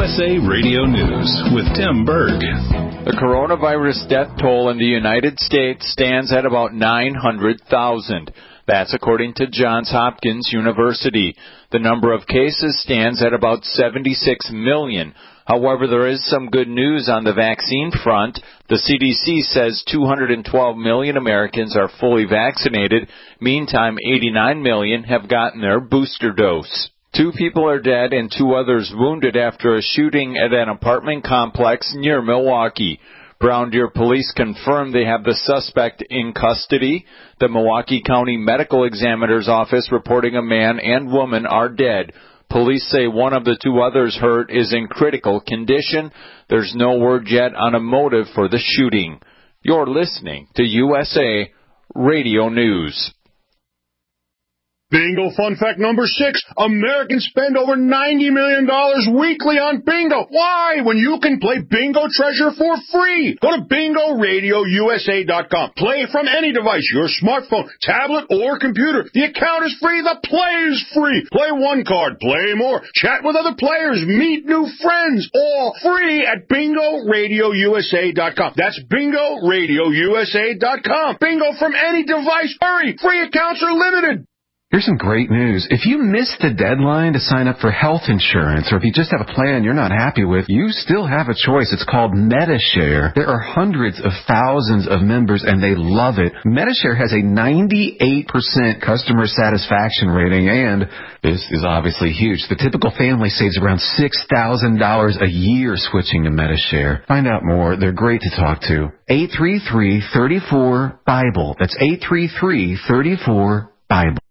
USA Radio News with Tim Berg. The coronavirus death toll in the United States stands at about 900,000. That's according to Johns Hopkins University. The number of cases stands at about 76 million. However, there is some good news on the vaccine front. The CDC says 212 million Americans are fully vaccinated. Meantime, 89 million have gotten their booster dose. 2 people are dead and 2 others wounded after a shooting at an apartment complex near Milwaukee. Brown Deer police confirmed they have the suspect in custody. The Milwaukee County Medical Examiner's Office reporting a man and woman are dead. Police say one of the 2 others hurt is in critical condition. There's no word yet on a motive for the shooting. You're listening to USA Radio News. Bingo fun fact number 6. Americans spend over $90 million weekly on bingo. Why? When you can play Bingo Treasure for free. Go to BingoRadioUSA.com. Play from any device, your smartphone, tablet, or computer. The account is free. The play is free. Play one card. Play more. Chat with other players. Meet new friends. All free at BingoRadioUSA.com. That's BingoRadioUSA.com. Bingo from any device. Hurry. Free accounts are limited. Here's some great news. If you missed the deadline to sign up for health insurance, or if you just have a plan you're not happy with, you still have a choice. It's called Medi-Share. There are hundreds of thousands of members, and they love it. Medi-Share has a 98% customer satisfaction rating, and this is obviously huge. The typical family saves around $6,000 a year switching to Medi-Share. Find out more. They're great to talk to. 833-34-BIBLE. That's 833-34-BIBLE.